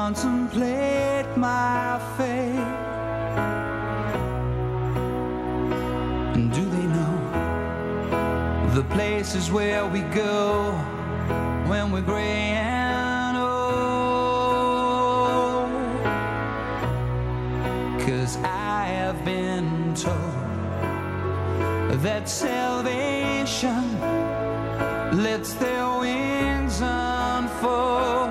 contemplate my fate. And do they know the places where we go when we're gray and old? 'Cause I have been told that salvation lets their wings unfold.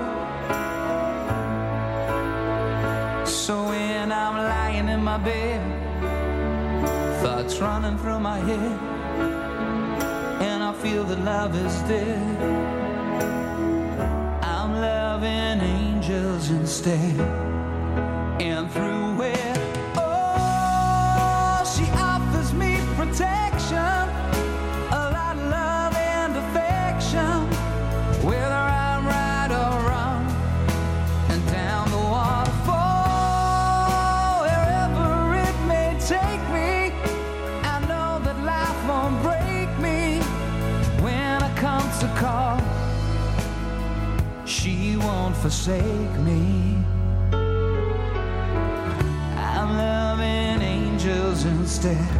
So when I'm lying in my bed, thoughts running through my head, and I feel that love is dead, I'm loving angels instead. And through it, oh, she offers me protection, a lot of love and affection, whether I'm right or wrong, and down the waterfall, wherever it may take me, I know that life won't break me. When it comes to call, she won't forsake me. I'm loving angels instead.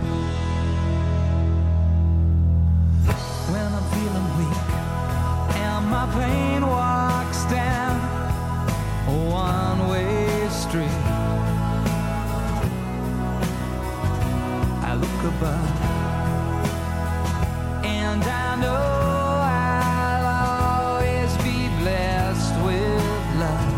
When I'm feeling weak and my pain walks down a one-way street, I look above and I know I'll always be blessed with love.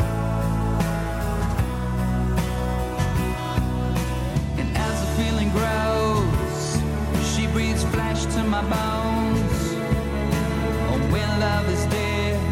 And as the feeling grows, she breathes flesh to my bones. Oh, when love is dead,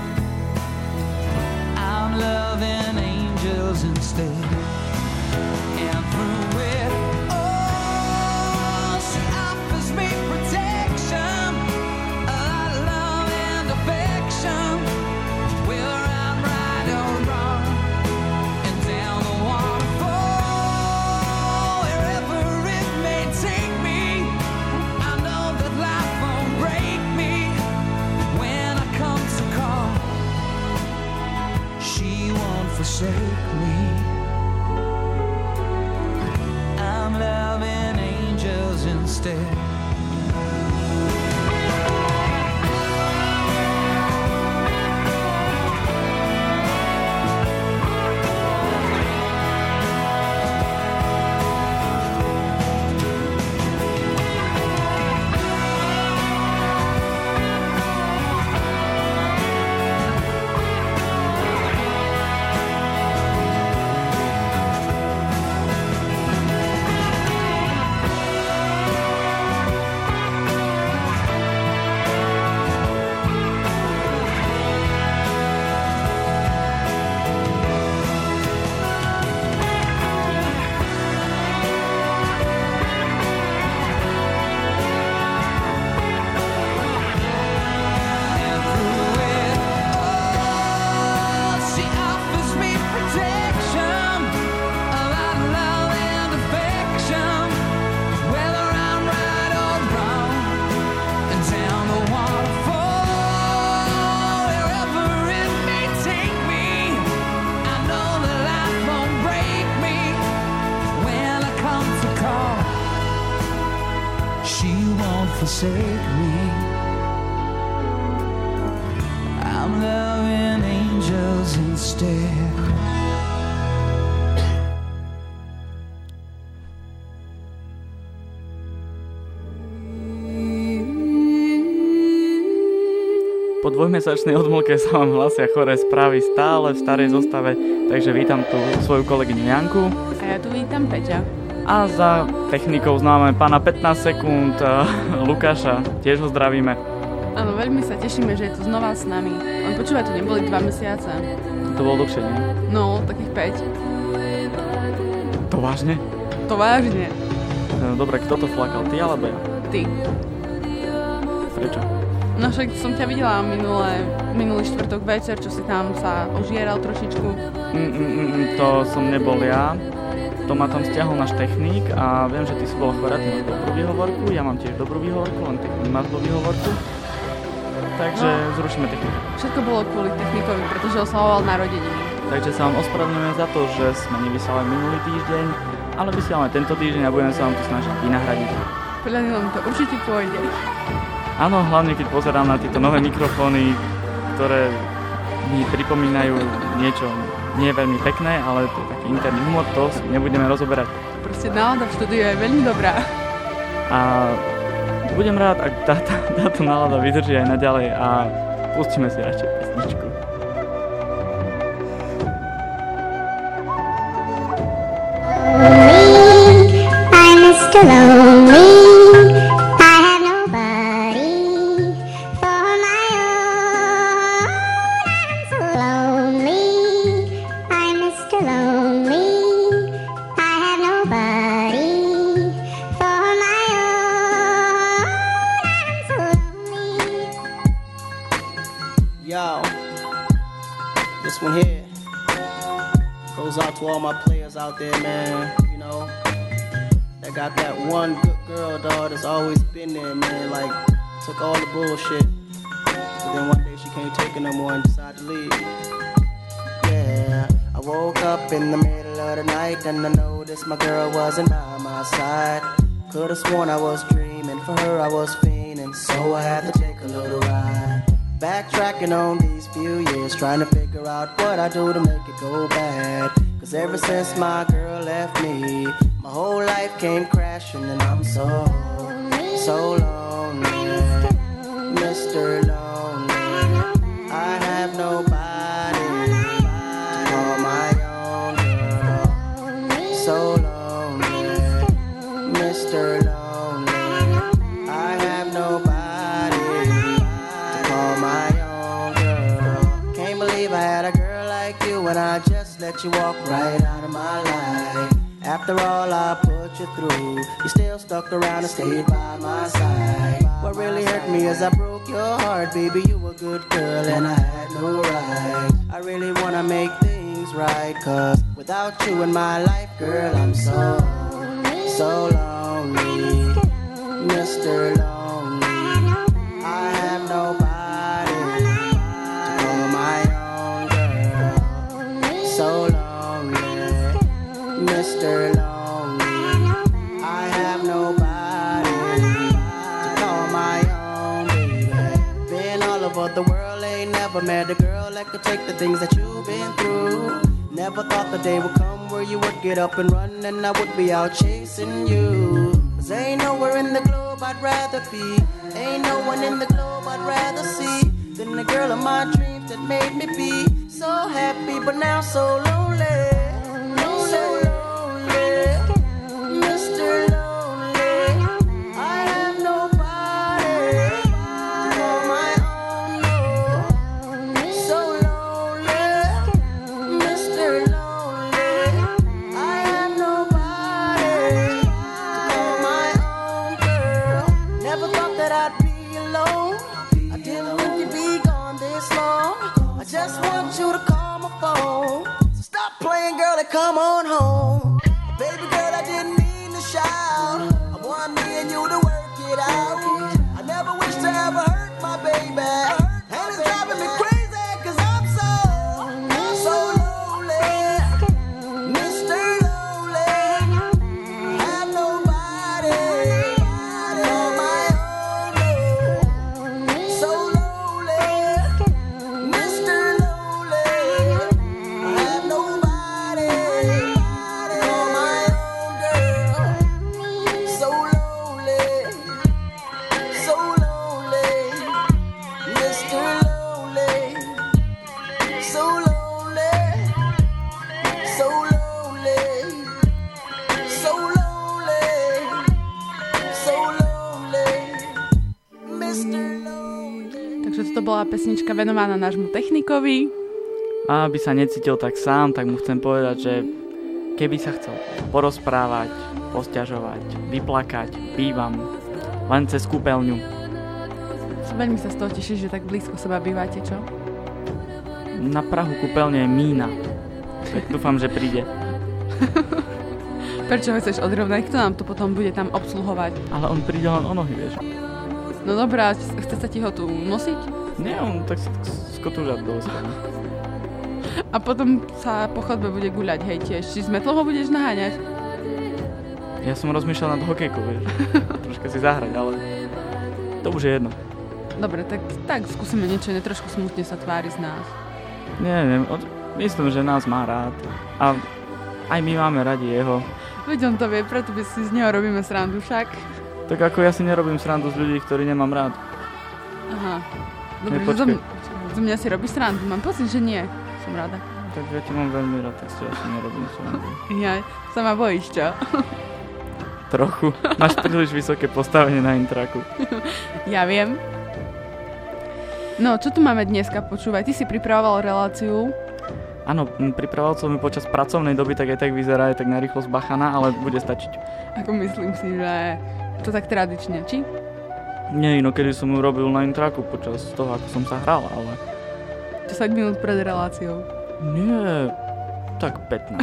I'm loving angels instead. And through it, oh, she offers me protection, a lot of love and affection, whether I'm right or wrong, and down the waterfall, wherever it may take me, I know that life won't break me. When I come to call, she won't forsake me. I'm loving angels instead. Forsake me. I'm loving angels instead. Po dvojmesačnej odmlke sa vám hlasia choré správy stále v starej zostave, takže vítam tu svoju kolegyňu Janku. A ja tu vítam Peťa. A za technikou známe pána 15 sekúnd Lukáša, tiež ho zdravíme. Áno, veľmi sa tešíme, že je tu znova s nami. On počúva, tu neboli 2 mesiace. To bolo dlhšie, nie? No, takých 5. To vážne? To vážne. Dobre, kto to flakal, ty alebo ja? Ty. Prečo? No však som ťa videla minulý štvrtok večer, čo si tam sa ožieral trošičku. To som nebol ja. To ma tam stiahol náš technik a viem, že ty si bola chorá, ty máš dobrú výhovorku, ja mám tiež dobrú výhovorku, len ty nemáš dobrú výhovorku. Takže zrušíme techniku. Všetko bolo kvôli technikovi, pretože oslavoval narodeniny. Takže sa vám ospravedlňujeme za to, že sme nevysielali minulý týždeň, ale vysielame tento týždeň a budeme sa vám to snažiť vynahradiť. Podľa mňa vám to určite pôjde. Áno, hlavne keď pozerám na tieto nové mikrofóny, ktoré mi pripomínajú niečo nie veľmi pekné, ale to je taký interný humor, to si nebudeme rozoberať. Proste nálada v štúdiu je veľmi dobrá. A budem rád, ak táto nálada vydrží aj naďalej a pustíme si radšej pesničku. I'm Mr. Lonely. I have nobody for my own. I'm so lonely. I'm Mr. Lonely. I have nobody for my own. I'm so lonely. Yo, this one here goes out to all my players out there, man. You know, that got that one good girl, dog, that's always been there, man. Like, took all the bullshit, but then one day she can't take it no more and decided to leave. Yeah, I woke up in the middle of the night and I noticed my girl wasn't by my side. Could've sworn I was dreaming, for her I was fiending, so I had to take a little ride. Backtracking on these few years, trying to figure out what I do to make it go bad. Cause ever since my girl left me, my whole life came crashing and I'm so lonely, Mr. Lonely. I have nobody to call my own girl. So lonely, Mr. Lonely. I have nobody to call my own girl. Can't believe I had a girl like you and I just let you walk right out of my life. After all I put you through, you still stuck around and stayed by my side. What really hurt me is I broke your heart, baby, you were a good girl and I had no right. I really wanna make things right, cause without you in my life, girl, I'm so lonely, Mr. Lonely. I have nobody to call my own girl. So lonely, Mr. Lonely. I have nobody to call my own baby. Been all over the world, ain't never met a girl that could take the things that you've been through. Never thought the day would come where you would get up and run and I would be out chasing you. Cause ain't nowhere in the globe I'd rather be, ain't no one in the globe I'd rather see than the girl of my dreams that made me be so happy but now so lonely. So lonely, Mr. Lonely. I have nobody to call my own, no. So lonely, Mr. Lonely. I have nobody to call my own girl. Never thought that I'd be alone. I didn't think you'd be gone this long. I just want you to call my phone. Stop playing, girl, and come on home. Baby girl, I didn't mean to shout. I want me and you to work it out. I never wish to ever hurt my baby. And it's driving me crazy, cause I'm so lonely. Mr. Lonely. Have nobody to call my own. So lonely. Mr. Lonely. Have nobody to call my own girl. So lonely, so lonely, Mr. Lonely, so lonely, so lonely, so lonely, so lonely, Mr. Lonely. Takže toto bola pesnička venovaná nášmu technikovi. A aby sa necítil tak sám, tak mu chcem povedať, že keby sa chcel porozprávať, posťažovať, vyplakať, bývam len cez kúpeľňu. Veľmi sa z toho tešíš, že tak blízko seba bývate, čo? Na prahu kúpeľne je Mína. Tak dúfam, že príde. Prečo ho chceš odrovnať? Kto nám to potom bude tam obsluhovať? Ale on príde len o nohy, vieš. No dobrá, chce sa ti ho tu nosiť? Nie, on tak skotúľa do ospania. A potom sa po chodbe bude guľať, hej, tiež. Či s metlou ho budeš naháňať? Ja som rozmýšľal nad hokejkou, vieš. Troška si zahrať, ale to už je jedno. Dobre, tak skúsime niečo, trošku smutne sa tvári z nás. Nie, myslím, že nás má rád. A aj my máme radi jeho. Veď on to vie, preto by si z neho robíme srandu však. Tak ako ja si nerobím srandu z ľudí, ktorí nemám rád. Aha. Dobre, zo mňa si robíš srandu. Mám pocit, že nie. Som rada. Tak ja ti mám veľmi rád, tak si asi nerobím srandu. Ja sa ma bojíš, čo? Trochu. Máš príliš vysoké postavenie na intraku. Ja viem. No, čo tu máme dneska? Počúvaj, ty si pripravoval reláciu. Áno, pripravoval som ju počas pracovnej doby, tak aj tak vyzerá, je tak narýchlo zbachaná, ale bude stačiť. Ako myslím si, že to tak tradične, či? Nie, inokedy som ju robil na intraku počas toho, ako som sa hral, ale... 10 minút pred reláciou. Nie, tak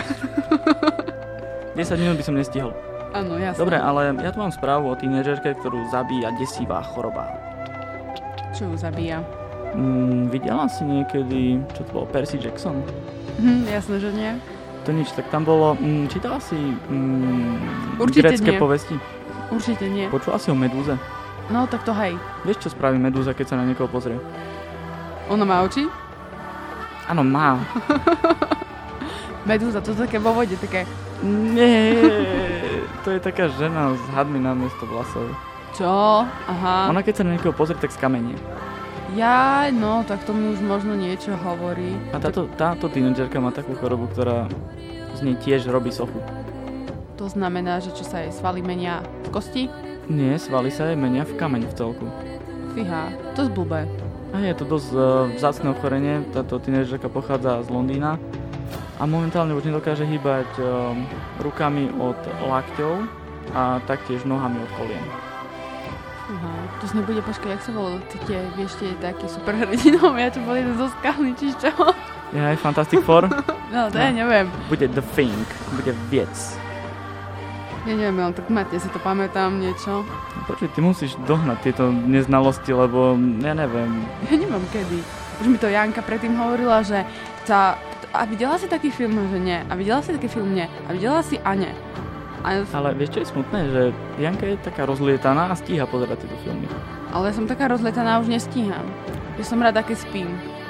15. 10 minút by som nestihol. Áno, jasne. Dobre, ale ja tu mám správu o tínedžerke, ktorú zabíja desivá choroba. Čo ju zabíja? Videla si niekedy, čo to bolo, Percy Jackson? Jasné, že nie. To nič, tak tam bolo, čítala si grécke povesti? Určite nie. Počula si o medúze? No, tak to hej. Vieš, čo spraví medúza, keď sa na niekoho pozrie? Ona má oči? Áno, má. Medúza, to také vo vode, také... Nie, to je taká žena s hadmi namiesto vlasov. Čo? Aha. Ona keď sa na niekoho pozrie, tak skamenie. Jaj, no, tak to mi už možno niečo hovorí. A táto tínedžerka má takú chorobu, ktorá z nej tiež robí sochu. To znamená, že čo sa jej svaly menia v kosti? Nie, svaly sa jej menia v kameň v celku. Fíha, to je blbé. A je to dosť vzácne ochorenie, táto tínedžerka pochádza z Londýna a momentálne už nedokáže hýbať rukami od lakťov a taktiež nohami od kolien. Aha, to nebude, počkaj, jak sa volalo, vieš, tie takí superhrdinovia, čo boli zo skalny, či čo? Je aj Fantastic Four? No, to ja neviem. Bude The Thing, bude Viec. Ja neviem, ale tak matne si to pamätám niečo. Počuj, ty musíš dohnať tieto neznalosti, lebo ja neviem. Ja nemám kedy. Už mi to Janka predtým hovorila, že a videla si taký film, že nie. A videla si taký film, nie. A videla si a nie. Ale vieš, čo je smutné, že Janka je taká rozlietaná a stíha pozerať tieto filmy. Ale ja som taká rozlietaná a už nestíham. Ja som rada, keď spím.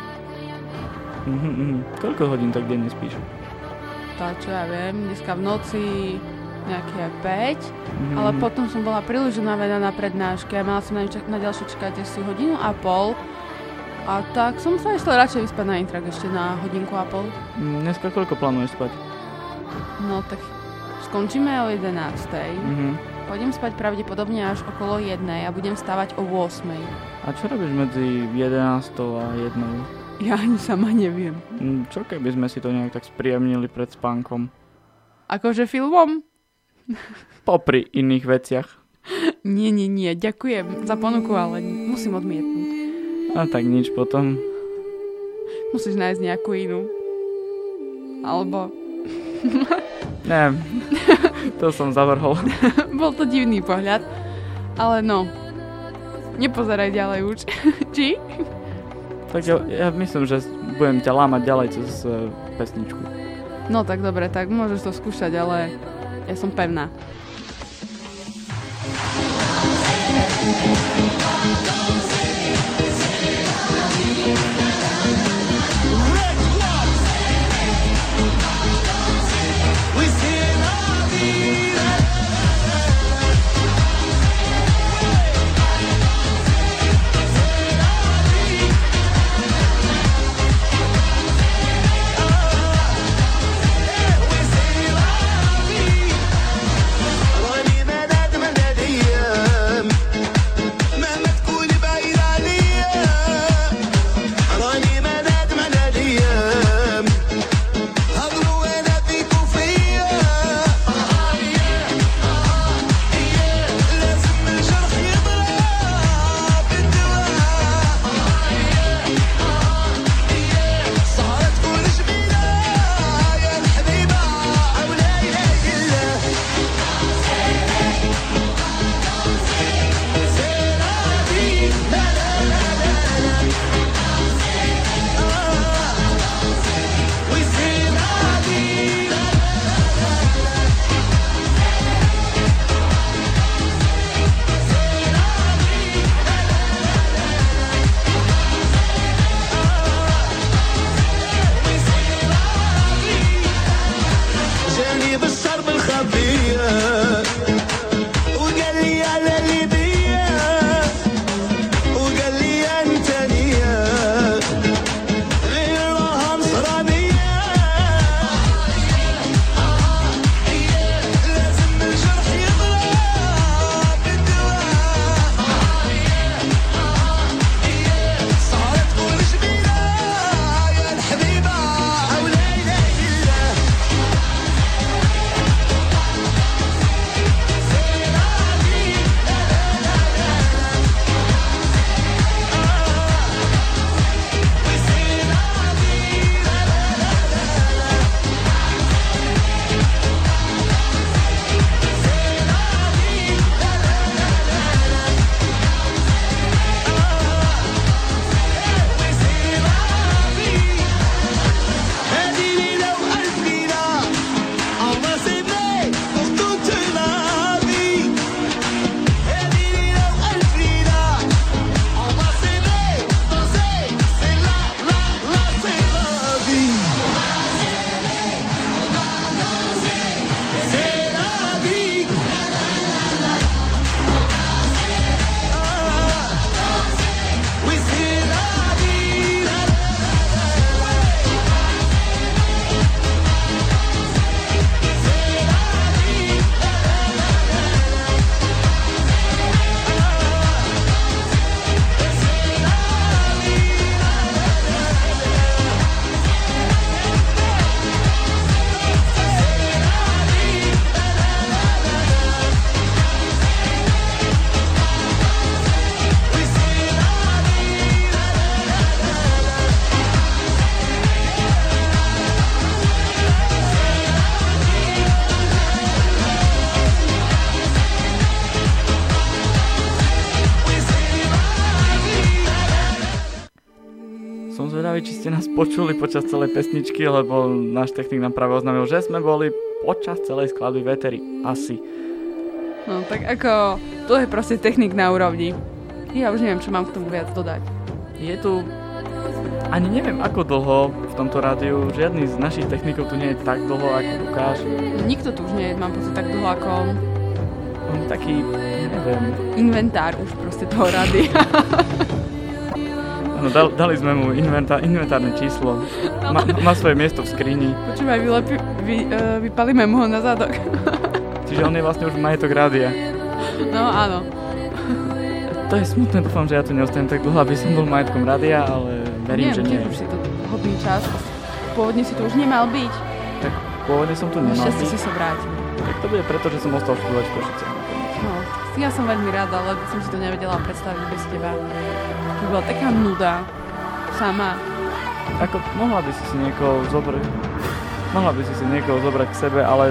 Koľko hodín tak denne spíš? To, čo ja viem, dneska v noci nejaké 5, ale potom som bola príliš unavená na prednáške a mala som na ďalšiu čakať asi 1,5 hodiny. A tak som sa išla radšej vyspať na intrak ešte na 1,5 hodinku. Dneska koľko plánuješ spať? No tak skončíme o 11:00. Pôjdem spať pravdepodobne až okolo 1:00 a budem stávať o 8:00. A čo robíš medzi 11:00 a 1:00? Ja ani sama neviem. Čo keby sme si to nejak tak spríjemnili pred spánkom? Akože filmom? Popri iných veciach. Nie, ďakujem za ponuku, ale musím odmietnúť. A tak nič potom. Musíš nájsť nejakú inú. Alebo... Ne, to som zavrhol. Bol to divný pohľad, ale no, nepozeraj ďalej už. Či? Tak ja myslím, že budem ťa lámať ďalej cez pesničku. No tak dobre, tak môžeš to skúšať, ale ja som pevná. مهما تكوني بعيد عليا راني ما zvedavý, či ste nás počuli počas celej pesničky, lebo náš technik nám práve oznámil, že sme boli počas celej skladby v éteri. Asi. No tak ako, to je proste technik na úrovni. Ja už neviem, čo mám k tomu viac dodať. Je tu, ani neviem ako dlho v tomto rádiu, žiadny z našich technikov tu nie je tak dlho ako Lukáš. Nikto tu už nie je, mám pocit, tak dlho ako on. On taký, neviem. Inventár už proste toho rádia. Áno, dali sme mu inventárne číslo. Má svoje miesto v skrini. Počúvaj, vypalíme mu ho na zadok. Čiže on je vlastne už majetok rádia. No áno. To je smutné, dúfam, že ja tu neostanem tak dlho, aby som bol majetkom rádia, ale verím, že nie. Už si to hodný čas. Pôvodne si to už nemal byť. Tak pôvodne som tu nemal byť. Našťastie si sa vrátil. Tak to bude preto, že som ostal študovať v Košiciach. No, ja som veľmi rada, lebo som si to nevedela predstaviť bez teba. To bola taká nuda. Sama. Ako, mohla by si niekoho zobrať k sebe, ale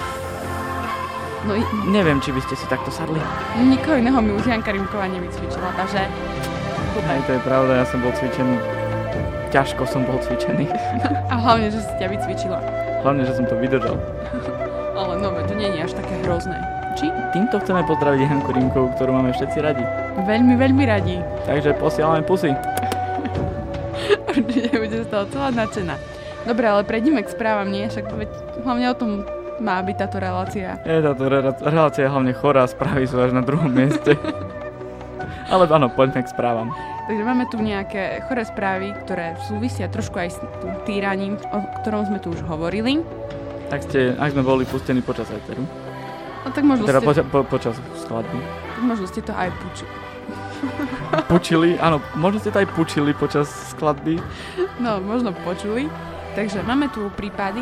no neviem, či by ste si takto sadli. Nikoho iného mi už Janka Rimková nevycvičila, takže Aj to je pravda, ja som bol cvičený. Ťažko som bol cvičený. A hlavne, že si ťa vycvičila. Hlavne, že som to vydržal. Ale no, to nie je až také hrozné. Či? Týmto chceme pozdraviť Janku Rimkovú, ktorú máme všetci radi. Veľmi, veľmi radi. Takže posielame pusy. Určite bude z toho celá nadšená. Dobre, ale prejdime k správam, nie? Však hlavne o tom má byť táto relácia. Je táto relácia hlavne chorá, správy sú až na druhom mieste. Ale áno, poďme k správam. Takže máme tu nejaké choré správy, ktoré súvisia trošku aj s tým týraním, o ktorom sme tu už hovorili. Ak sme boli pustení počas éteru. No tak možno teda ste... počas skladby. Tak možno ste to aj Pučili, áno, možno ste to aj pučili počas skladby. No, možno počuli. Takže máme tu prípady,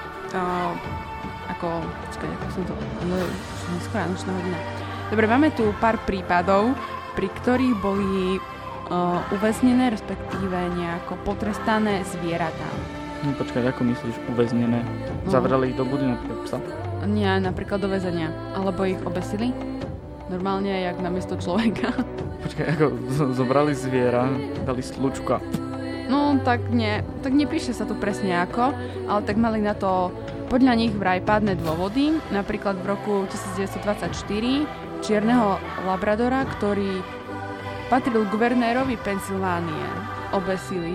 ako som to... Neskôr nočná hodina. Dobre, máme tu pár prípadov, pri ktorých boli uväznené, respektíve nejako potrestané zvieratá. No, počkaj, ako myslíš uväznené? Zavreli ich do budy napríklad psa? Nie, napríklad do väzenia. Alebo ich obesili. Normálne, jak namiesto človeka. Počkaj, ako zobrali zviera, dali slučka. No, tak nepíše sa tu presne ako, ale tak mali na to podľa nich vraj pádne dôvody. Napríklad v roku 1924 čierneho labradora, ktorý patril guvernérovi Pensylvánie, obesili,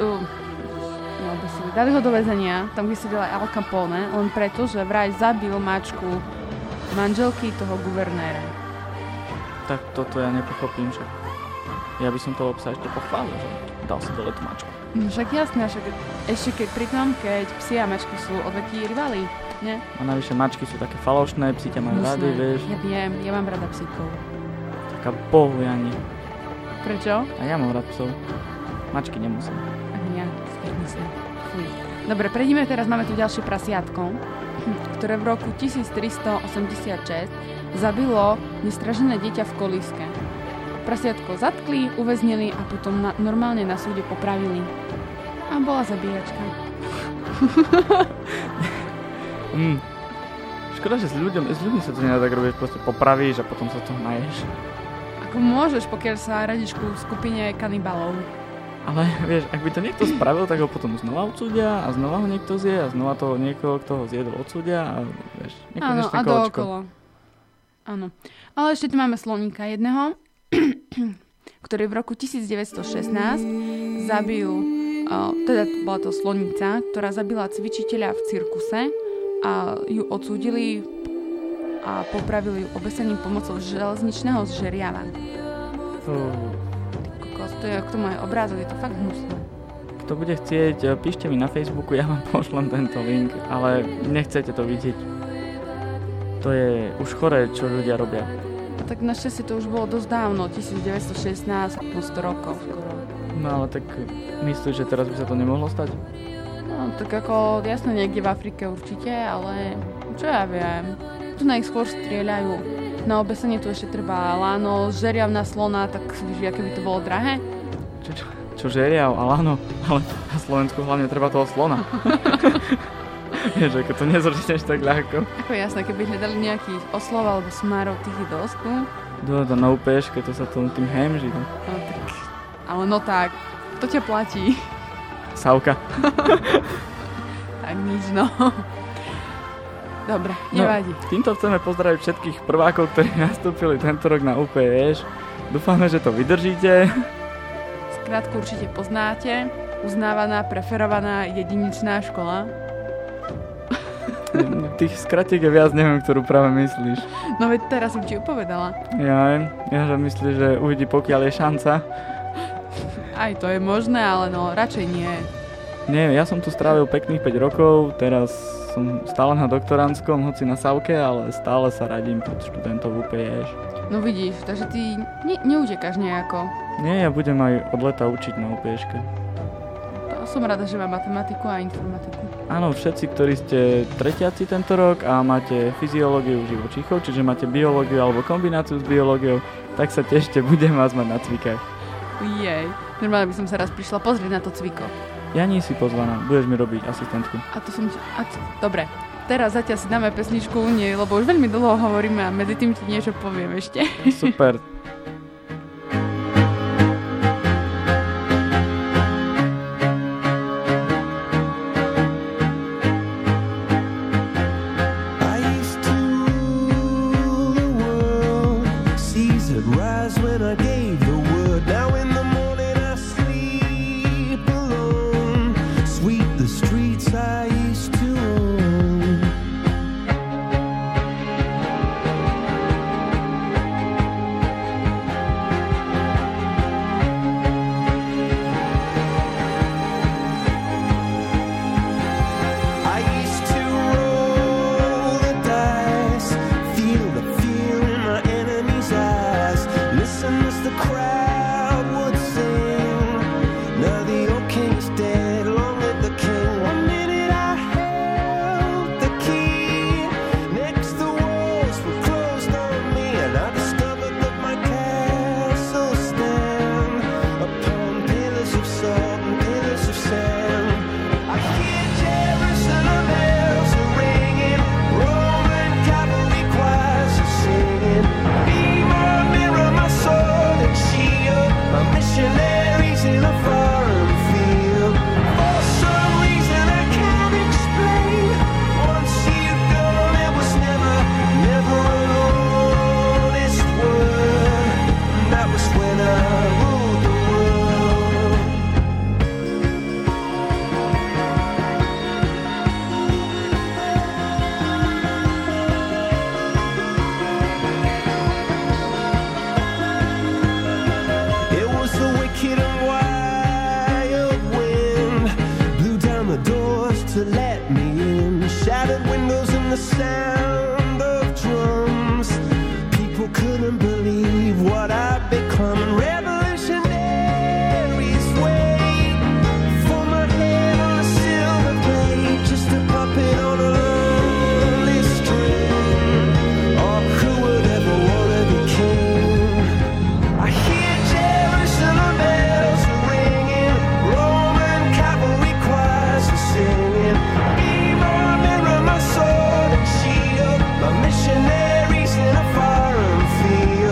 dali ho do väzenia, tam kde sedela Al Capone, len preto, že vraj zabil mačku manželky toho guvernéra. Tak toto ja nepochopím, že ja by som toho psa ešte pochválil, že dal si dole tú mačku. No však jasné, ešte keď psi a mačky sú odvetí rivali, nie? A navyše mačky sú také falošné, psi ťa majú rady, vieš. Ja viem, ja mám rada psíkov. Taká bohujani. Prečo? A ja mám rád psov. Mačky nemusím. Ani ja, myslím. Fuj. Dobre, prejdeme teraz, máme tu ďalšie prasiatko, ktoré v roku 1386 zabilo nestražené dieťa v kolíske. Prasiatko zatkli, uväznili a potom normálne na súde popravili. A bola zabíjačka. Škoda, že s ľuďmi sa to nedá tak robiť, proste popravíš a potom sa toho naješ. Ako môžeš, pokiaľ sa radíš ku skupine kanibalov. Ale vieš, ak by to niekto spravil, tak ho potom znova odsúdia a znova ho niekto zje a znova toho niekoho, kto ho zjedol, odsúdia a vieš, áno, a dookolo. Áno. Ale ešte tu máme sloníka jedného, ktorý v roku 1916 zabil, teda bola to slonica, ktorá zabila cvičiteľa v cirkuse a ju odsúdili a popravili ju obesením pomocou železničného žeriava. To je k tomu aj obrázok, je to fakt hnusné. Kto bude chcieť, píšte mi na Facebooku, ja vám pošlem tento link, ale nechcete to vidieť. To je už choré, čo ľudia robia. A tak našťastie to už bolo dosť dávno, 1916, 100 rokov skoro. No ale tak myslíš, že teraz by sa to nemohlo stať? No tak ako jasne niekde v Afrike určite, ale čo ja viem. Tu na ich skôr strieľajú. Na obesenie tu ešte treba láno, žeriav na slona, tak víš, aké by to bolo drahé? Čo žeriav a láno? Ale na Slovensku hlavne treba toho slona. Vieš, ako to nezročneš tak ľahko. Ako jasné, keby hľadali nejakých oslov alebo smárov, tých je dosku. Na UPŠke, to sa tým hemží. No tak, ale no tak, to ťa platí. Savka. Tak nič, no. Dobre, nevadí. No, týmto chceme pozdraviť všetkých prvákov, ktorí nastúpili tento rok na UPŠ. Dúfame, že to vydržíte. Skrátku určite poznáte. Uznávaná, preferovaná jedinečná škola. Tých skratiek je viac, neviem, ktorú práve myslíš. No veď teraz som ti upovedala. Ja že myslíš, že uvidí, pokiaľ je šanca. Aj to je možné, ale no radšej nie. Nie, ja som tu strávil pekných 5 rokov, teraz som stále na doktorandskom, hoci na Savke, ale stále sa radím pod študentov UPŠ. No vidíš, takže ty neutekáš nejako. Nie, ja budem aj od leta učiť na UPŠke. Som rada, že mám matematiku a informatiku. Áno, všetci, ktorí ste tretiaci tento rok a máte fyziológiu živočíchov, čiže máte biológiu alebo kombináciu s biológiou, tak sa tešte, budem vás mať na cvikách. Jej, normálne by som sa raz prišla pozrieť na to cviko. Ja nie si pozvaná, budeš mi robiť asistentku. Dobre, teraz zatiaľ si dáme pesničku, nie, lebo už veľmi dlho hovoríme a medzi tým ti niečo poviem ešte. Super. Missionaries in a foreign field.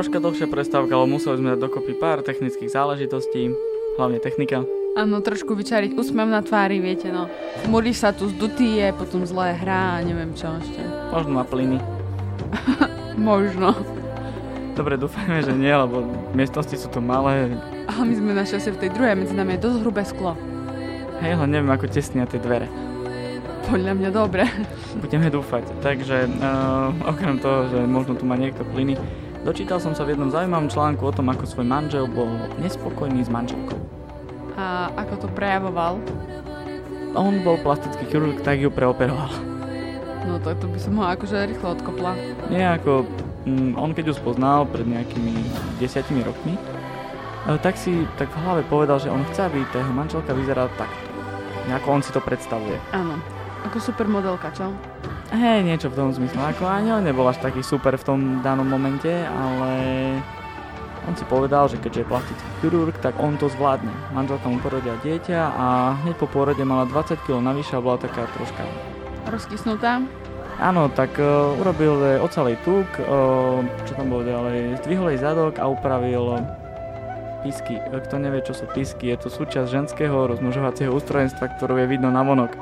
troška dlhšia prestávka, ale museli sme dať dokopy pár technických záležitostí, hlavne technika. Áno, trošku vyčariť úsmev na tvári, viete, no. Múriš sa tu zdutý je, potom zlé hrá a neviem čo ešte. Možno má plyny. Možno. Dobre, dúfajme, že nie, lebo miestnosti sú tu malé. Ale my sme našťastie v tej druhej, medzi nami je dosť hrubé sklo. Hej, ale neviem, ako tesnia tie dvere. Podľa mňa dobre. Budeme dúfať. Takže, okrem toho, že možno tu má niekto plyny, dočítal som sa v jednom zaujímavom článku o tom, ako svoj manžel bol nespokojný s manželkou. A ako to prejavoval? On bol plastický chirurg, tak ju preoperoval. No to by som ho akože rýchlo odkopla. Nie ako, on keď ju spoznal pred nejakými 10 rokmi, tak si tak v hlave povedal, že on chce, aby tá jeho manželka vyzerala takto. Ako on si to predstavuje. Áno, ako supermodelka, čo? Hej, niečo v tom zmysle. Ako ani on nebol až taký super v tom danom momente, ale on si povedal, že keďže je plastický chirurg, tak on to zvládne. Manželka mu porodila dieťa a hneď po porode mala 20 kg navyše a bola taká troška rozkysnutá? Áno, tak urobil ocalej tuk, čo tam bolo ďalej, zdvihol jej zadok a upravil pisky. Kto nevie, čo sú pisky, je to súčasť ženského rozmnožovacieho ústrojenstva, ktorú je vidno navonok.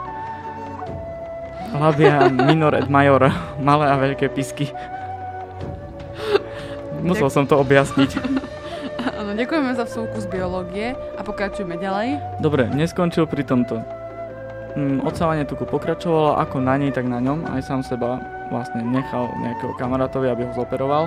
Labia minor et major, malé a veľké pisky. Musel som to objasniť. Áno, ďakujeme za vsúvku z biológie a pokračujeme ďalej. Dobre, neskončil pri tomto. Odsávanie tuku pokračovalo, ako na nej, tak na ňom. Aj sám seba vlastne nechal nejakého kamarátovi, aby ho zoperoval.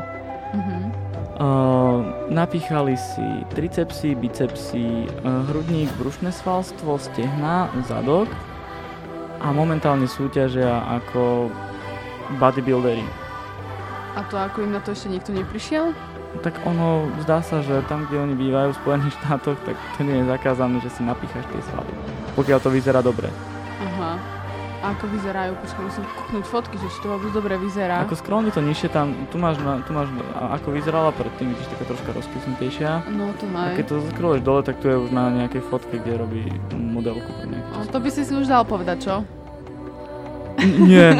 Napíchali si tricepsy, bicepsy, hrudník, brušné svalstvo, stehná, zadok a momentálne súťažia ako bodybuilderi. A to ako im na to ešte nikto neprišiel? Tak ono, zdá sa, že tam, kde oni bývajú v Spojených štátoch, tak to nie je zakázané, že si napíchaš tie svaly. Pokiaľ to vyzerá dobre. Aha. A ako vyzerajú? Počkaj, musím kúknúť fotky, že či to vôbec dobre vyzerá. Ako scrollni to nižšie, tam, tu máš ako vyzerala predtým, vidíš, taká troška rozkysnutejšia. No to aj. A keď to scrolluješ dole, tak tu je už na nejakej fotke, kde robí modelku. No, to by si už dal povedať, čo? Nie,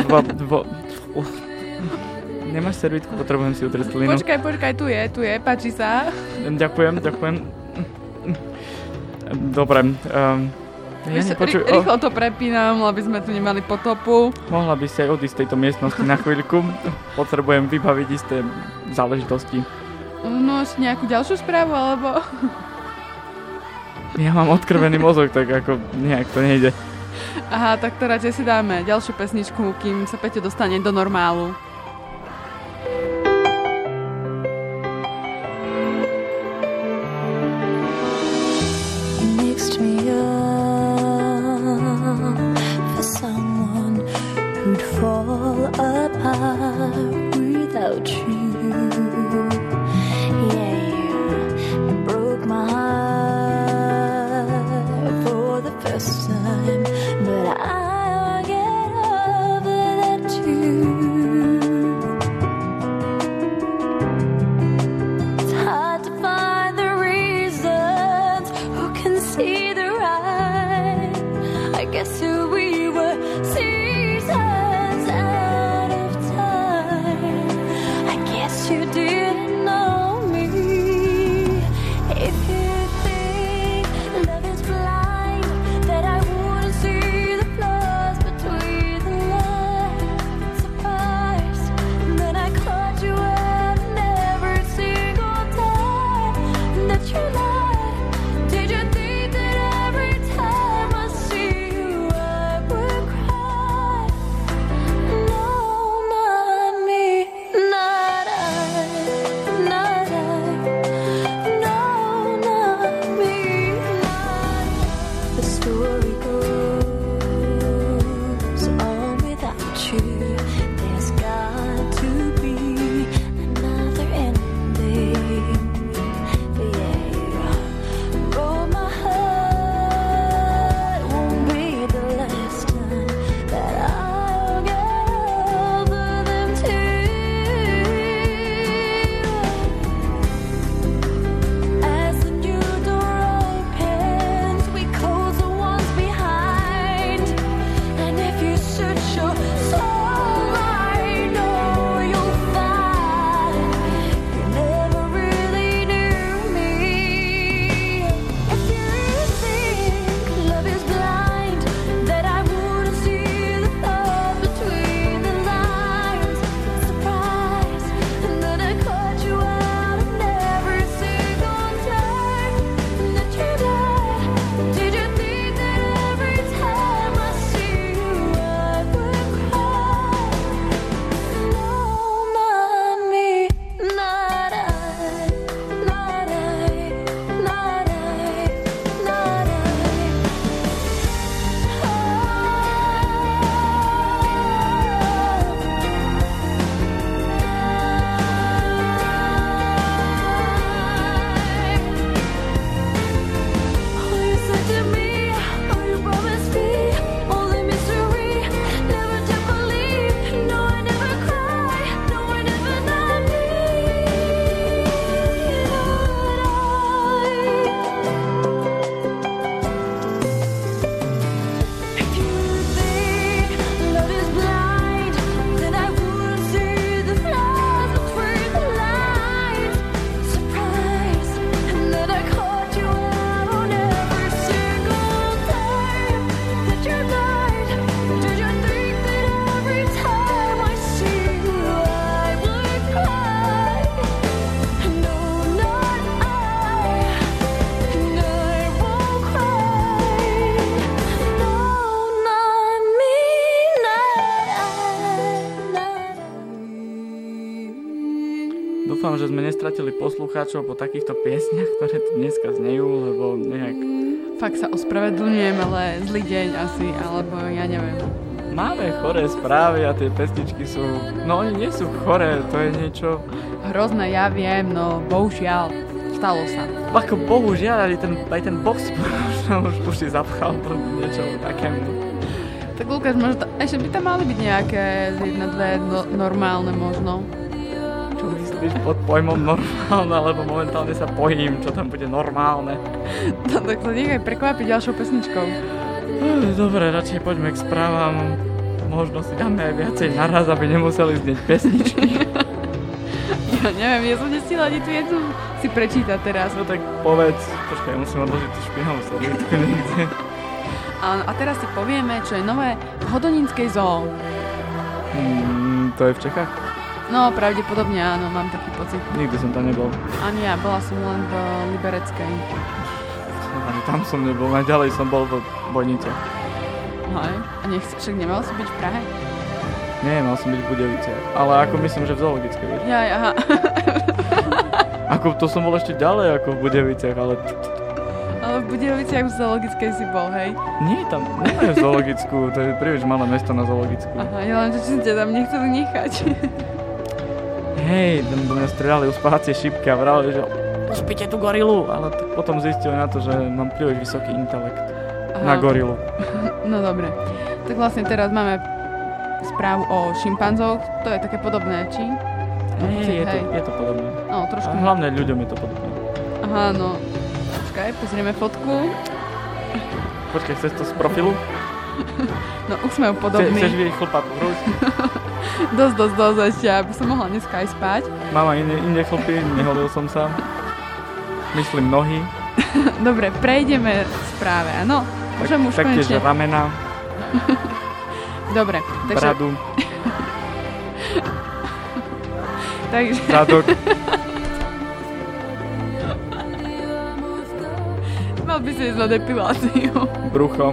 nemáš servítku, potrebujem si utrieť slinu. Počkaj, tu je, páči sa. Ďakujem. Dobre. Rýchlo to prepínam, aby sme tu nemali potopu. Mohla by si aj odísť z tejto miestnosti na chvíľku. Potrebujem vybaviť isté záležitosti. No, ešte nejakú ďalšiu správu, alebo... Ja mám odkrvený mozog, tak ako nejak to nejde. Aha, tak to radšej si dáme ďalšiu pesničku, kým sa Peťo dostane do normálu. Fall apart without you. Yeah, you broke my heart for the first time, but I'll get over that too. It's hard to find the reasons, who can see the right. I guess who we were seasons. You didn't know me. If you think love is blind, that I wouldn't see the flaws between the lines apart. Then I caught you out in every single time that you lied. Did you think that I dúfam, že sme nestratili poslucháčov po takýchto piesniach, ktoré tu dneska znejú, lebo nejak... Fakt sa ospravedlňujem, ale zlý deň asi, alebo ja neviem. Máme choré správy a tie pesničky sú... No oni nie sú choré, to je niečo... Hrozné, ja viem, no bohužiaľ, stalo sa. Ako bohužiaľ, aj ten box už si zapchal do niečo takému. Tak Lukáš, možno ešte by tam mali byť nejaké 1-2 normálne možno. Čo myslíš pod pojmom normálne, alebo momentálne sa bojím, čo tam bude normálne. No, tak sa nechaj prekvapiť ďalšou pesničkou. Dobre, radšej poďme k správam. Možno si dáme aj viacej naraz, aby nemuseli znieť pesničky. Ja neviem, ja som nestihla ani tu jednu si prečítať teraz. No tak povedz. Počkaj, musím odložiť tú špinavú servítku niekde. A teraz si povieme, čo je nové v Hodonínskej zoo. To je v Čechách? No, pravdepodobne áno, mám taký pocit. Nikdy som tam nebol. Ani ja, bola som len v Libereckej. Ani tam som nebol, najďalej som bol v Bojnice. Hej, a však nemal si byť v Prahe? Nie, mal som byť v Budeviciach. Ale ako myslím, že v zoologickej, vieš? Jaj, aha. Ako to som bol ešte ďalej ako v Budeviciach, ale... Ale v Budeviciach v zoologickej si bol, hej? Nie, tam nemajú zoologickú, to je príliš malé mesto na zoologickú. Aha, ja len, že si ťa tam nechceli nechať. Hej, tam do mňa strieľali u spácie šipky a vrali, že pospíte tú gorilu, ale tak potom zistili na to, že mám príliš vysoký intelekt na gorilu. No dobre, tak vlastne teraz máme správu o šimpanzoch, to je také podobné, či? Je to podobné. No, trošku. A hlavne ľuďom je to podobné. Aha, no. Počkaj, pozrieme fotku. Počkaj, chceš to z profilu? No, už sme ju podobní. Chceš vidieť chlpatú hruď? Dosť, ešte, aby som mohla dneska aj spať. Mám aj iné chlpy, neholil som sa. Myslím nohy. Dobre, prejdeme správe, áno? Môžem už konečne. Taktiež ramena. Dobre, takže... Bradu. Takže... Zadok. Mal by si ísť na depiláciu. Brucho.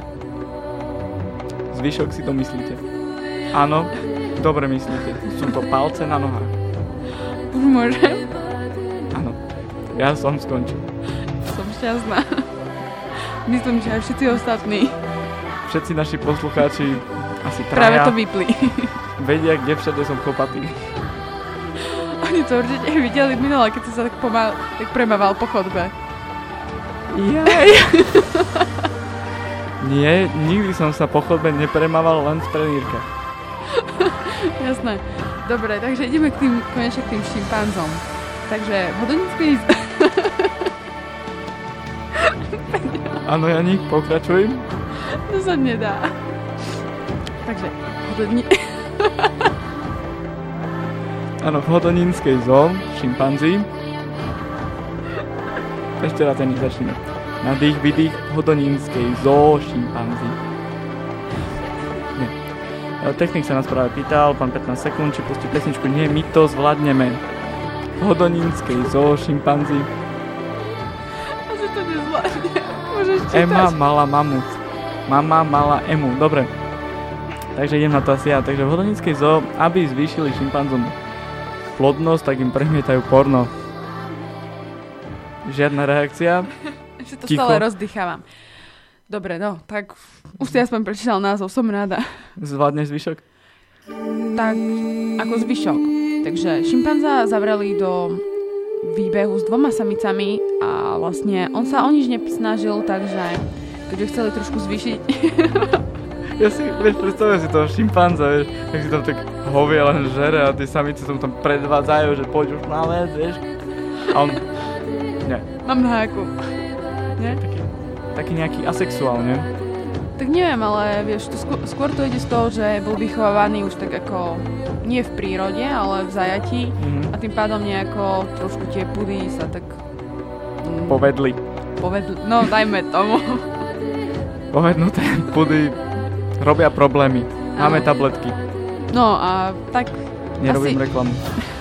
Zvyšok si to myslíte. Áno, dobre myslíte. Sú to palce na nohách. Už môžem? Áno, ja som skončil. Som šťastná. Myslím, že aj všetci ostatní. Všetci naši poslucháči asi Práve traja to vypli. vedia, kde všade som chlpatý. Oni to určite videli minule, keď si sa tak premával po chodbe. Jaj. Nie, nikdy som sa po chodbe nepremával, len v trenírkach. Jasné. Dobre, takže ideme konečne k tým šimpanzom. Takže Hodonický... Áno, Janík, pokračuj. To sa nedá. Takže Áno, v Hodonínskej zoo, šimpanzi. Ešte raz Janík, začneme. Nadých, vydých, v Hodonínskej zoo, šimpanzi. Nie. Technik sa nás práve pýtal, pán 15 sekúnd, či pustí pesničku. Nie, my to zvládneme. V Hodonínskej zoo, šimpanzi. Asi to nezvládne. Môžeš čítať. Ema mala mamu. Mama mala emu. Dobre. Takže idem na to asi ja. Takže v Hodonínskej zoo, aby zvýšili šimpanzom plodnosť, tak im premietajú porno. Žiadna reakcia. Ešte to Ticho. stále rozdýchávam. Dobre, no, tak už si aspoň prečítal názov, som rada. Zvládneš zvyšok? Tak, ako zvyšok. Takže šimpanza zavreli do výbehu s 2 samicami a vlastne on sa o nič nesnažil, takže keď ho chceli trošku zvýšiť... Ja si, vieš, predstavujem si toho šimpanza, vieš, jak si tam tak hovie len žere a tie samice sa mu tam predvádzajú, že poď už na vec, vieš. A on... Nie. Mám na háku. Nie? Taký nejaký asexuál, nie? Tak neviem, ale vieš, to skôr to ide z toho, že bol vychovávaný už tak ako nie v prírode, ale v zajatí a tým pádom nejako trošku tie pudy sa tak... Povedli. No, dajme tomu. Povednuté pudy robia problémy. Máme tabletky. No a tak... Nerobím reklamu.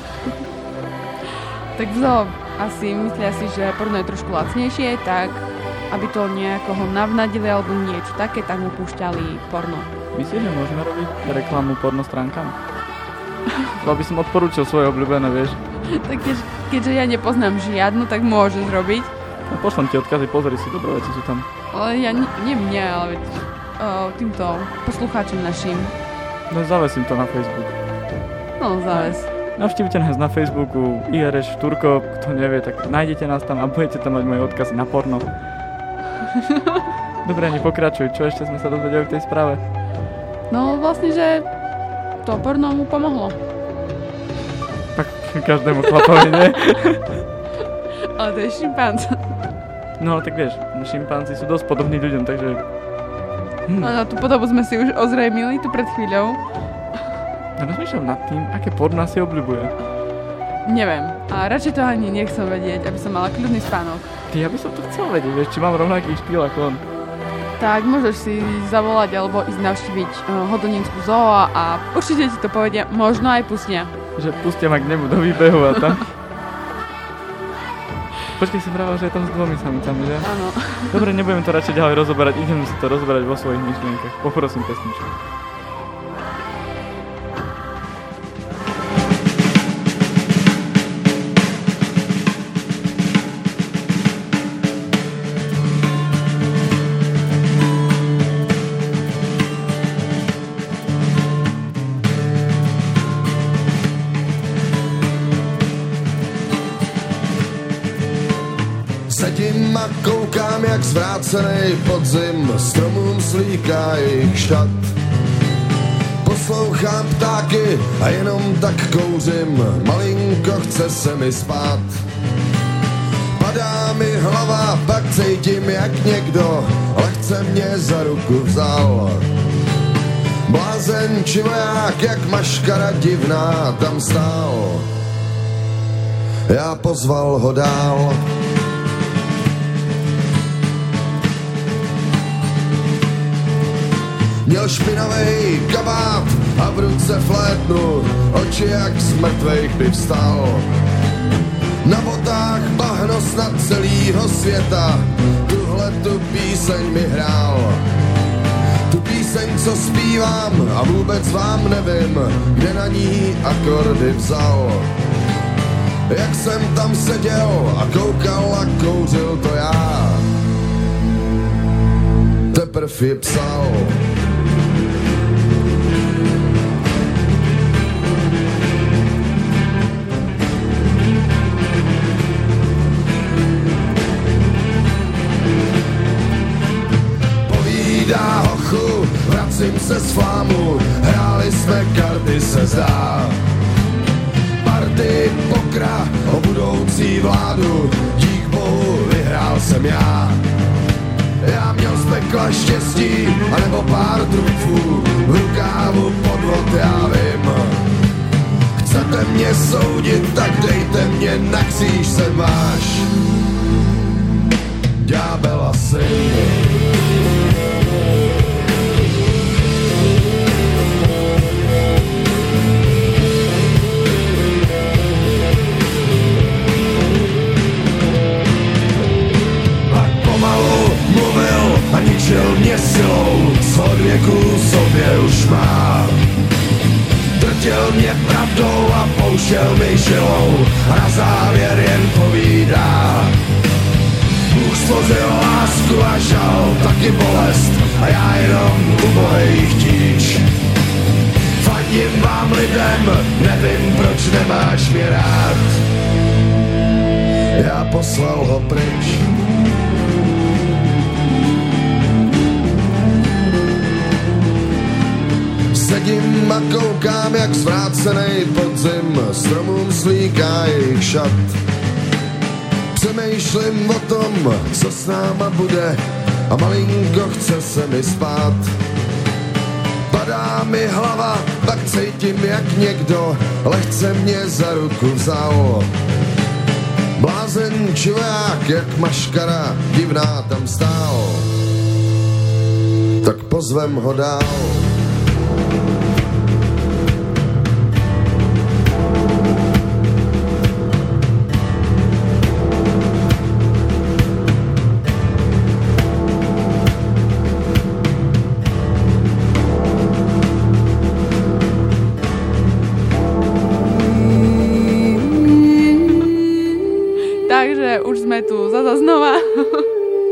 Tak zo, asi myslia si, že porno je trošku lacnejšie, tak aby to niekoho navnadili alebo niečo také, tak mu púšťali porno. Myslíš, že môžeme robiť reklamu porno stránkam? To by som odporúčil svoje obľúbené, vieš. Tak keďže ja nepoznám žiadnu, tak môžeš robiť. No, pošlem ti odkazy, pozri si, dobré veci sú tam. Ale ja, nie mňa, ale týmto poslucháčom našim. No zavesím to na Facebook. No, záves. Navštívte nás na Facebooku, IRŠ Turko, kto nevie, tak nájdete nás tam a budete tam mať moje odkazy na porno. Dobre, ani pokračuj, čo ešte sme sa dozvedeli v tej správe? No vlastne, že to porno mu pomohlo. Tak každému chlapovi, nie? Ale to je šimpanz. No ale tak vieš, šimpanzi sú dosť podobní ľuďom, takže... No, tú podobu sme si už ozrejmili tu pred chvíľou. Ja rozmýšľam nad tým, aké porno si obľúbuje. Neviem. A radšej to ani nechcem vedieť, aby som mala kľudný spánok. Ty, ja by som to chcel vedieť, vieš, či mám rovnaký štýl ako on. Tak môžeš si zavolať alebo ísť navštíviť Hodonínskú zoo a určite ti to povedia, možno aj pustia. Že pustia ma k nemu do výbehu a tam. Počkej, si vravel, že je tam s 2 samicami, že? Áno. Dobre, nebudem to radšej ďalej rozoberať, idem si to rozoberať vo svojich myšlienkach. Poprosím pesničku. Sedím a koukám, jak zvrácenej podzim stromům slíká jejich šat. Poslouchám ptáky a jenom tak kouřím, malinko chce se mi spát. Padá mi hlava, pak cítím, jak někdo lehce mě za ruku vzal. Blázen či voják, jak maškara divná tam stál. Já pozval ho dál. Měl špinavej kabát a v ruce flétnu, oči jak z mrtvejch by vstal. Na botách bahno snad celýho světa, tuhle tu píseň mi hrál. Tu píseň, co zpívám a vůbec vám nevím, kde na ní akordy vzal. Jak jsem tam seděl a koukal a kouřil, to já teprv ji psal. Povídá hochu, vracím se z flámu, hráli jsme karty, se zdá. Party, pokra, o budoucí vládu, dík bohu vyhrál jsem já. Já měl z pekla štěstí, anebo pár trumfů, v rukávu podvod, já vím. Chcete mě soudit, tak dejte mě na kříž, sem váš ďábel a syn. A ničil mě silou, co věku sobě už má. Drtil mě pravdou a pouštěl mi žilou a na závěr jen povídá. Bůh stvořil lásku a žal, taky bolest a já jenom ubohej chtíč. Fandím vám lidem, nevím proč nemáš mě rád. Já poslal ho pryč. Sedím a koukám, jak zvrácenej podzim stromům slíká jejich šat. Přemýšlím o tom, co s náma bude a malinko chce se mi spát. Padá mi hlava, pak cítím, jak někdo lehce mě za ruku vzal. Blázen či voják, jak maškara divná tam stál. Tak pozvem ho dál.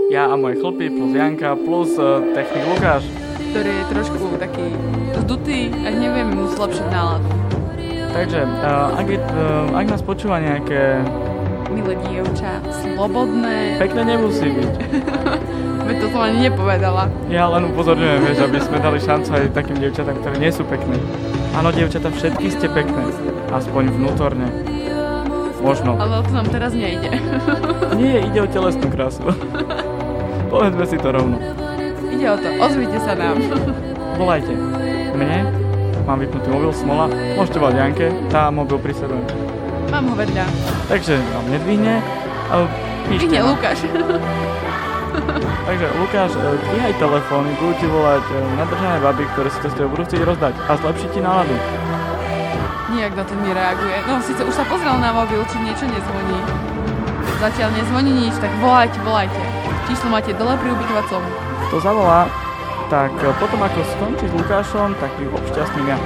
Ja a moje chlpy plus Janka plus technik Lukáš. Ktorý je trošku taký zdutý a nevieme mu zlepšiť náladu. Takže, ak nás počúva nejaké... Milé dievča, slobodné. Pekné nemusí byť. Veď to som ani nepovedala. Ja len upozorňujem, vieš, aby sme dali šancu aj takým dievčatám, ktoré nie sú pekné. Áno, dievčatá, všetky ste pekné. Aspoň vnútorne. Možno. Ale o to nám teraz nejde. Nie, ide o telesnú krásu. Povedzme si to rovno. Ide o to, ozvite sa nám. Volajte. Mne, mám vypnutý mobil, Smola, môžete volať Janke, tá mobil pri sebe. Mám ho vedľa. Takže vám nedvihne, ale píšte. Dvihne Lukáš. Takže Lukáš, dvíhaj telefóny, budú ti volať nadržané baby, ktoré si to s tebou budú chcieť rozdať a zlepšiť ti náladu. Nijak na to nereaguje. No síce už sa pozrel na mobil, či niečo nezvoní. Zatiaľ nezvoní nič, tak volajte. Číslo máte dole pri ubytovacom. Kto zavolá, tak potom ako skončí s Lukášom, tak ju obšťastním ja.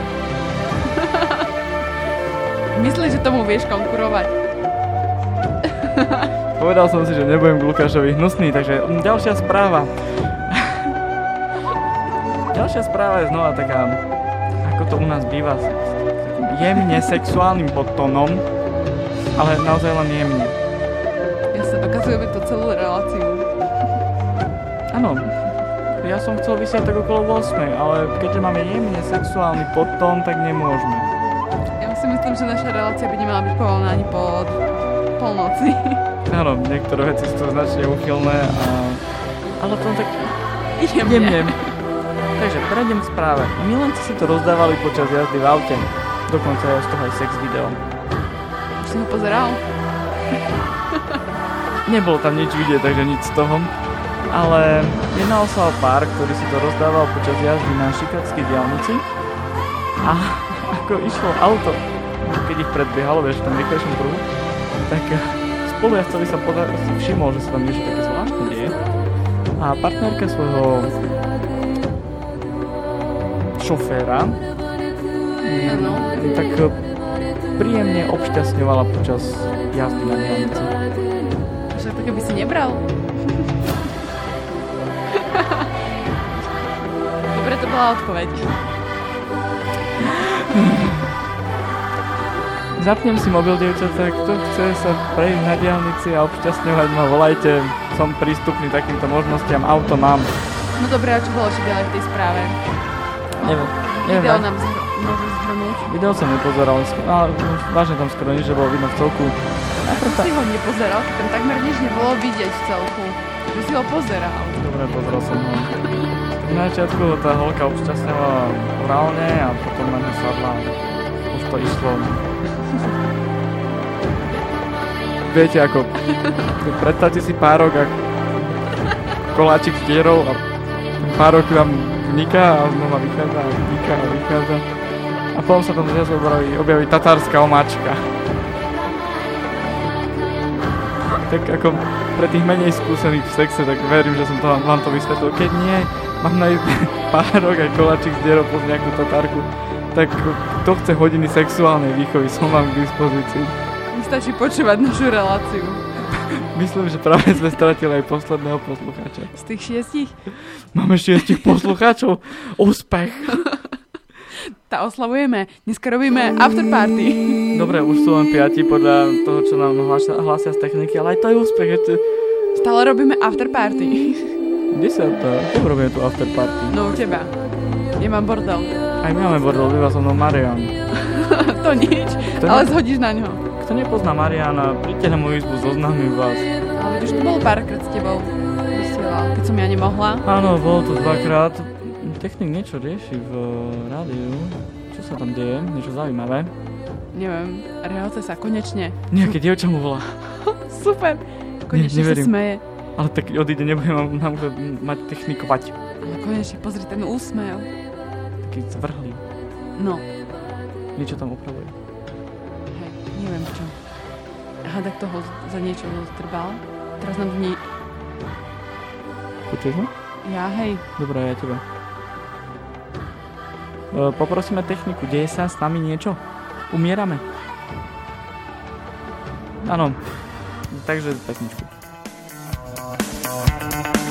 Myslíš, že tomu vieš konkurovať? Povedal som si, že nebudem k Lukášovi hnusný, takže ďalšia správa. Ďalšia správa je znova taká, ako to u nás býva, s takým jemne sexuálnym podtónom, ale naozaj len jemne. Ja sa dokazujeme to celú reláciu. Áno, ja som chcel vysiať tak okolo 8, ale keďže máme jemne sexuálny podtón, tak nemôžeme. Ja si myslím, že naša relácia by nemala byť povolená ani po polnoci. Áno, niektoré veci sú značne uchylné, ale to tak Jemne. Takže prejdem k správe. Milenci si to rozdávali počas jazdy v aute. Dokonca je z toho aj sex video. Už si ho pozeral? Nebolo tam nič vidieť, takže nič z toho. Ale jednal sa o pár, ktorý si to rozdával počas jazdy na Šikatskej diaľnici. A ako išlo auto, keď ich predbiehalo, vieš, v tom rýchlejšom pruhu, tak spolujazcovi sa si všimol, že sa tam niečo také zvláštne deje. A partnerka svojho šoféra tak príjemne obšťastňovala počas jazdy na diaľnici. Však to keby si nebral. Dobre, to bola odpoveď. Zapnem si mobil, dievčatá, kto chce sa prejsť na diaľnici a obšťastňovať ma, volajte, som prístupný takýmto možnostiam, auto mám. No dobré, a čo bolo ešte ďalej v tej správe? Neviem. Video nám môžu zhrnúť. Video som nepozeral, ale vážne tam skoro nič, že bolo vidno v celku. Ako si ho nepozeral, keď tam takmer nič nebolo vidieť v celku. Že si ho pozeral. Dobre, pozeral som ho. Na začiatku tá holka obšťastňovala orálne a potom na ňu sadla. Už to išlo. Viete ako, predstavte si párok a koláčik s dierou a párok vám vniká a znova vychádza a vniká a vychádza. A potom sa tam zase objaví tatárska omáčka. Tak ako pre tých menej skúsených v sexe, tak verím, že som to vám to vysvetlil. Keď nie, mám nájsť párok a koláčik s dierou plus nejakú tatárku, tak kto chce hodiny sexuálnej výchovy, som vám k dispozícii. Mi stačí počúvať našu reláciu. Myslím, že práve sme stratili aj posledného poslucháča. Z tých 6? Máme 6 poslucháčov. Úspech. Tá oslavujeme. Dneska robíme afterparty. Dobre, už sú len 5 podľa toho, čo nám hlásia z techniky, ale aj to je úspech. Stále robíme afterparty. 10. Keď robíme tu afterparty? No u teba. Ja mám bordel. Aj my máme bordel, býva so mnou Marian. To nič, ale zhodíš na ňo. Kto nepozná Mariana, príďte na moju izbu, zoznámim vás. Ale už to bolo párkrát s tebou vysielal, keď som ja nemohla. Áno, bolo to 2-krát. Technik niečo rieši v rádiu. Čo sa tam deje? Niečo zaujímavé. Neviem, reálce sa konečne. Nejaké dievča mu volá. Super, konečne sa smeje. Ale tak odíde, nebudem nám mať technikovať. Ale konečne, pozri ten úsmev. Taký zvrhlý. No. Niečo tam opravuje. Hej, neviem čo. Hadak toho za niečo zdrbal. Teraz nám dní... Počuješ ma? Ja, hej. Dobre, ja teba. Poprosíme techniku, deje sa s nami niečo? Umierame? Áno. Takže pesničku.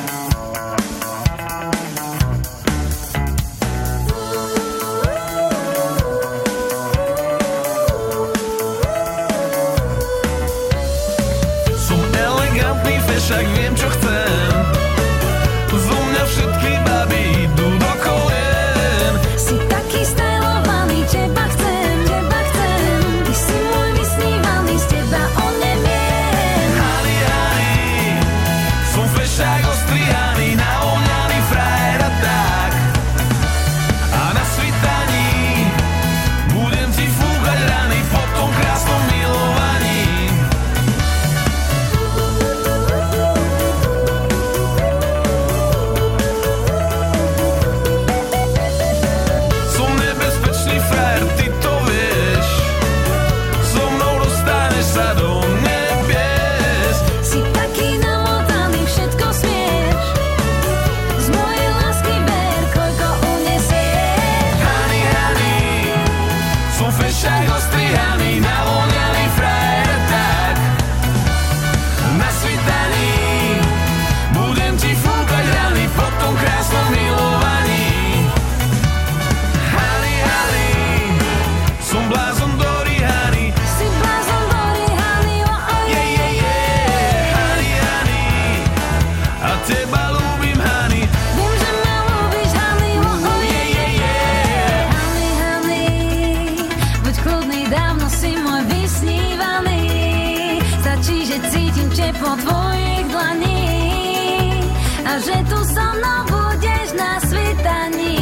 teplo tvojich dlaní a že tu so mnou budeš na svitaní.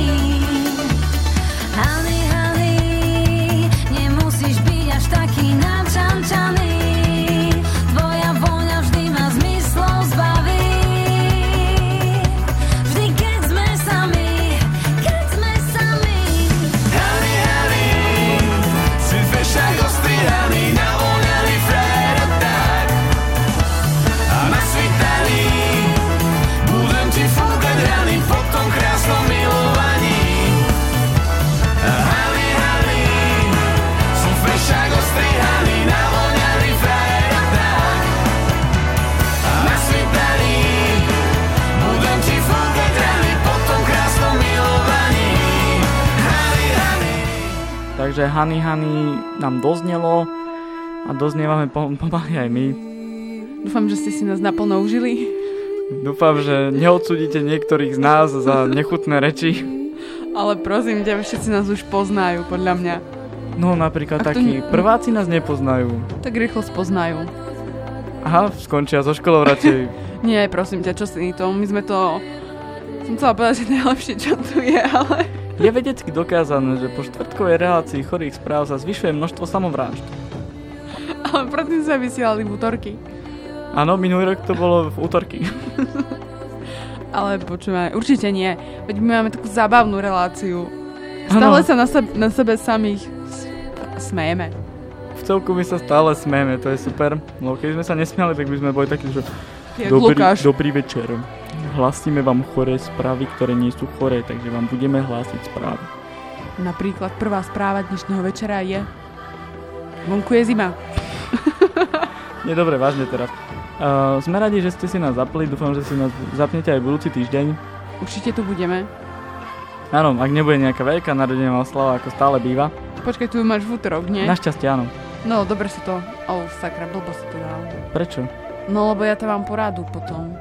Honey, honey, nemusíš byť až taký načančaný. Tvoja vôňa vždy ma zmyslov zbaví. Vždy, keď sme sami, keď sme sami. Honey, honey, si však ostrihaný, navoňaný frajer a tak. A na svitaní budem ti fúkať rany po tom krásnom milovaní. Honey, honey, som však ostrihaný, navoňaný frajer a tak. A na svitaní budem ti fúkať rany po tom krásnom milovaní. Honey, honey. Takže Honey Honey nám doznelo a doznievame pomaly aj my. Dúfam, že ste si nás naplno užili. Dúfam, že neodsúdite niektorých z nás za nechutné reči. Ale prosím ťa, všetci nás už poznajú, podľa mňa. No napríklad Ak to takí prváci nás nepoznajú. Tak rýchlo spoznajú. Aha, skončia so školou radšej. Nie, prosím ťa, čo si to? My sme to... Som chcela povedať, že najlepšie, čo tu je, ale... Je vedecky dokázané, že po štvrtkovej relácii chorých správ sa zvyšuje množstvo samovrážd. Ale predtým sa vysielali v útorky. Áno, minulý rok to bolo v útorky. Ale počúvaj, určite nie. Veď my máme takú zábavnú reláciu. Stále sa na sebe samých smejeme. V celku my sa stále smejeme, to je super. No keď sme sa nesmiali, tak by sme boli takí, že... Jak Lukáš. Dobrý večer. Hlásime vám choré správy, ktoré nie sú choré, takže vám budeme hlásiť správy. Napríklad prvá správa dnešného večera je... Vonku je zima. Nie, dobre, vážne teraz. Sme radi, že ste si nás zapli, dúfam, že si nás zapnete aj budúci týždeň. Určite tu budeme. Áno, ak nebude nejaká veľká narodenová oslava, ako stále býva. Počkaj, tu máš v útorok, nie? Našťastie áno. No, dobre si to... sakra, blbo si to dal. Prečo? No, lebo ja to mám poradu potom.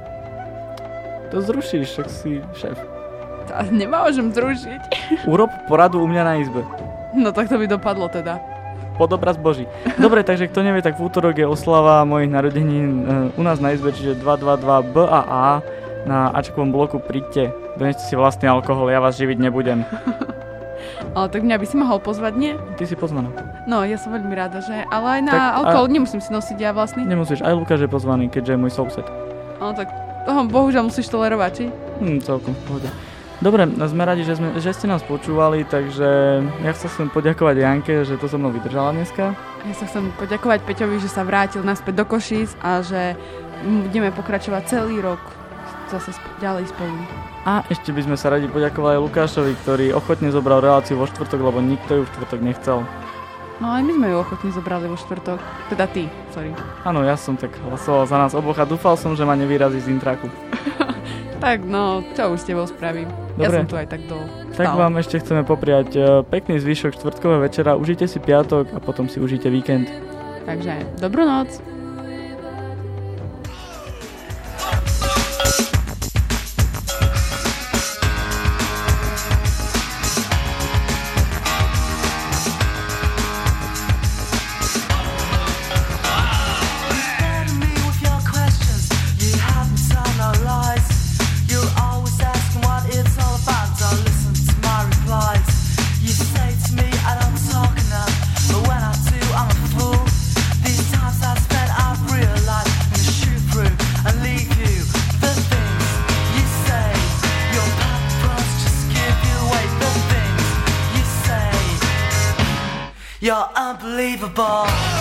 To zrušíš, však si šéf. To nemôžem zrušiť. Urob poradu u mňa na izbe. No, tak to by dopadlo teda. Pod obraz Boží. Dobre, takže kto nevie, tak v útorok je oslava mojich narodenín u nás na izbe, čiže 222 BAA na Ačkovom bloku. Príďte, doneste si vlastný alkohol, ja vás živiť nebudem. Ale tak mňa by si mohol pozvať, nie? Ty si pozvaná. No, ja som veľmi rada, že? Ale aj na Tak, alkohol nemusím si nosiť ja vlastný. Nemusíš, aj Lukáš je pozvaný, keďže je môj soused. No tak toho bohužiaľ musíš tolerovať, či? Celkom v pohode. Dobre, sme radi, že ste nás počúvali, takže ja chcem poďakovať Janke, že to so mnou vydržala dneska. Ja sa chcem poďakovať Peťovi, že sa vrátil naspäť do Košíc a že budeme pokračovať celý rok zase ďalej spolu. A ešte by sme sa radi poďakovali Lukášovi, ktorý ochotne zobral reláciu vo štvrtok, lebo nikto ju v štvrtok nechcel. No aj my sme ju ochotne zobrali vo štvrtok. Teda ty, sorry. Áno, ja som tak hlasoval za nás oboch a dúfal som, že ma nevyrazí z intraku. Tak no, čo už s tebou spravím. Dobre. Ja som tu aj tak do Tak vám ešte chceme popriať pekný zvyšok štvrtkového večera, užite si piatok a potom si užite víkend. Takže dobrú noc. You're unbelievable.